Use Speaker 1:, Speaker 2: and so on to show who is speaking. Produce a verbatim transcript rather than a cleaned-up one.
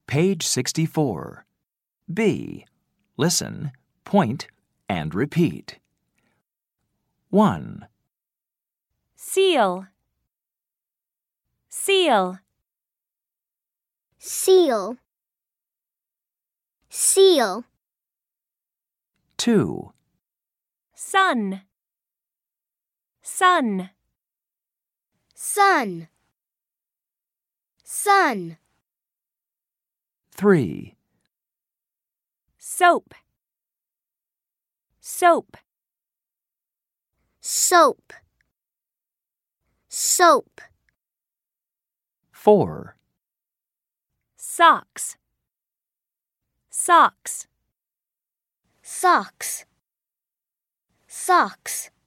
Speaker 1: Page sixty-four. B. Listen, point, and repeat. one.
Speaker 2: Seal. Seal.
Speaker 3: Seal. Seal.
Speaker 1: two.
Speaker 2: Sun. Sun.
Speaker 3: Sun. Sun.
Speaker 1: three.
Speaker 2: Soap. Soap.
Speaker 3: Soap. Soap.
Speaker 1: four.
Speaker 2: Socks. Socks.
Speaker 3: Socks. Socks.